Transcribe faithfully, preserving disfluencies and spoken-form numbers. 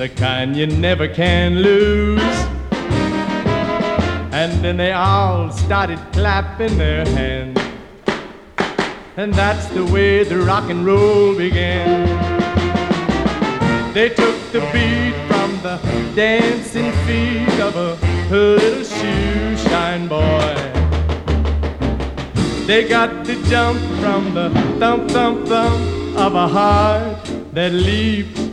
the kind you never can lose. And then they all started clapping their hands, and that's the way the rock and roll began. They took the beat from the dancing feet of a little shoe shine boy. They got the jump from the thump, thump, thump of a heart that leaped